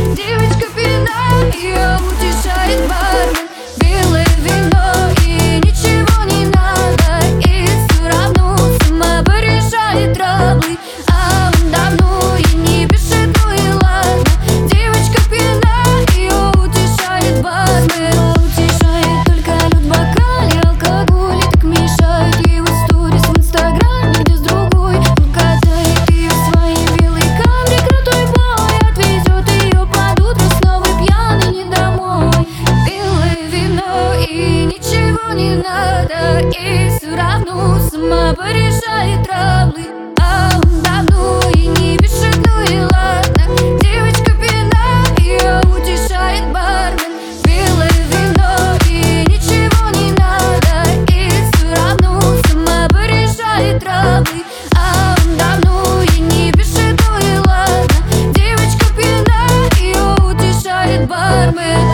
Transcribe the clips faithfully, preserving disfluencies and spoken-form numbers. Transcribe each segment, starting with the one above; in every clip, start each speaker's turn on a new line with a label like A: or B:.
A: Девочка пьяна, ее утешает бармен. Белое вино и ничего не надо, и все равно сама порешает траблы. А он давно и не пишет, ну и ладно. Девочка пьяна, ее утешает бармен. Утешает только лед в бокале, алкоголь так мешает. Его сторис в инстаграме, где с другой. Он катает ее в своей белой камре. Крутой бой отвезет ее под утро, снова пьяный не домой. Белое вино и ничего не надо, и все равно сама порешает траблы. А он давно и не пишет, ну и ладно. Девочка пьяна, ее утешает бармен. Белое вино и ничего не надо, и все равно сама порешает траблы. А он давно и не пишет, ну и ладно. Девочка пьяна, ее утешает бармен.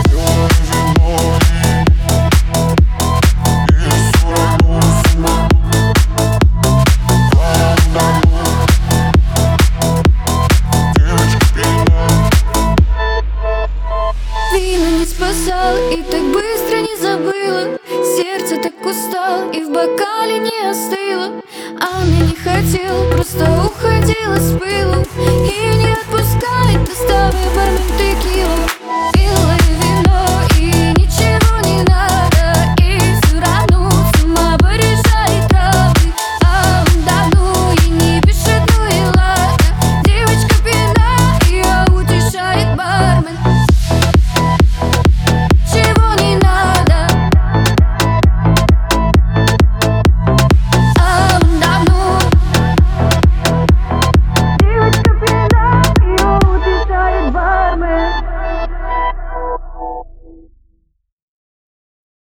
A: Вино не спасал и так быстро не забыла. Сердце так устало и в бокале не остыло. Она не хотела, просто уходила с пылу. И